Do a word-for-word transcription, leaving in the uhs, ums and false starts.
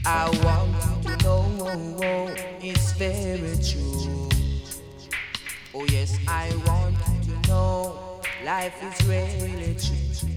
I want to know it's very true. Oh yes, I want to know life is really true.